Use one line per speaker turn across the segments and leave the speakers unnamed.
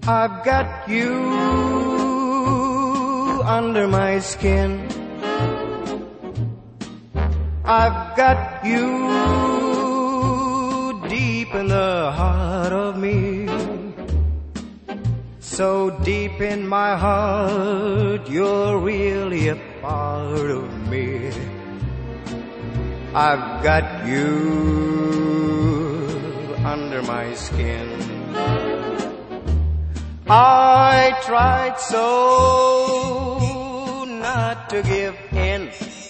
I've got you under my skin. I've got you deep in the heart of me. So deep in my heart, you're really a part of me. I've got you under my skin. I tried so not to give in.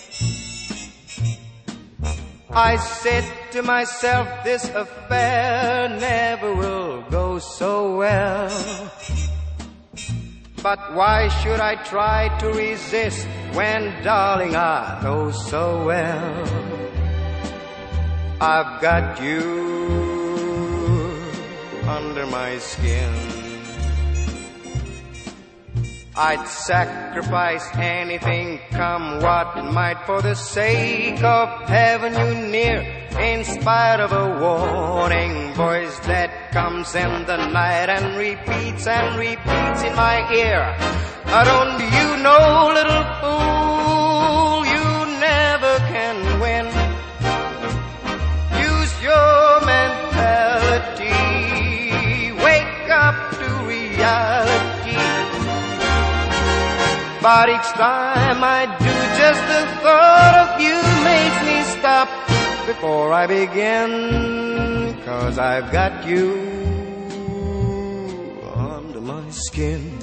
I said to myself, this affair never will go so well. But why should I try to resist when, darling, I know so well I've got you under my skin. I'd sacrifice anything, come what might, for the sake of having you near, in spite of a warning voice that comes in the night and repeats in my ear. Don't you know, little fool, you never can win. Use your mentality, wake up to reality. But each time I do, just the thought of you makes me stop before I begin, 'cause I've got you under my skin.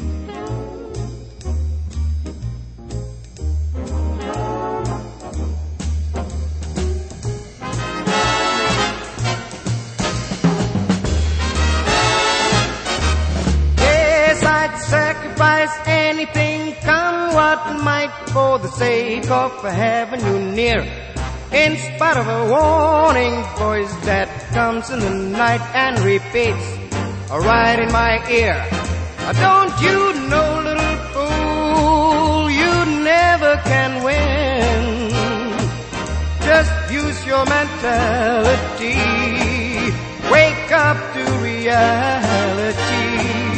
Yes, I'd sacrifice anything, come what might, for the sake of having you near, in spite of a warning voice that comes in the night and repeats right in my ear. Don't you know, little fool, you never can win. Just use your mentality, wake up to reality.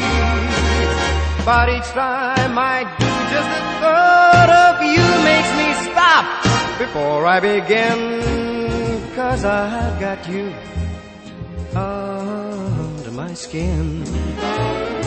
But each time I do, just the thought of you makes me stop before I begin, 'cause I've got you under my skin.